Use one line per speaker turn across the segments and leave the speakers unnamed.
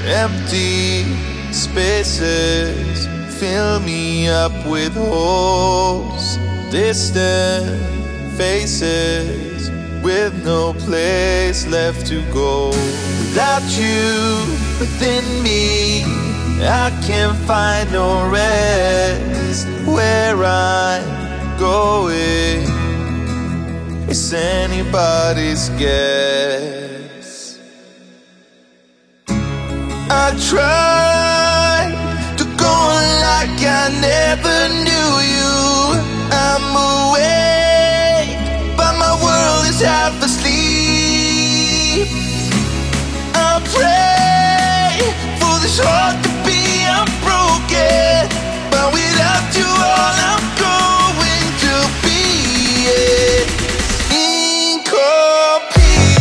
Empty spaces fill me up with holes. Distant faces with no place left to go. Without you within me, I can't find no rest. Where I'm going is anybody's guess. I tried to go on like I never knew you. I'm awake, but my world is half asleep. I pray for this heart to be unbroken, but without you all I'm going to be incomplete.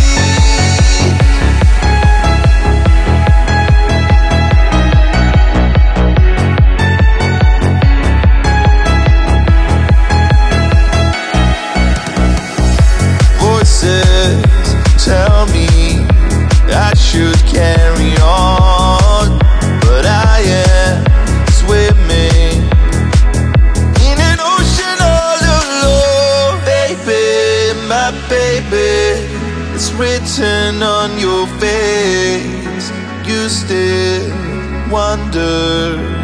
Tell me I should carry on, but I am swimming in an ocean all alone. Baby, my baby, it's written on your face. You still wonder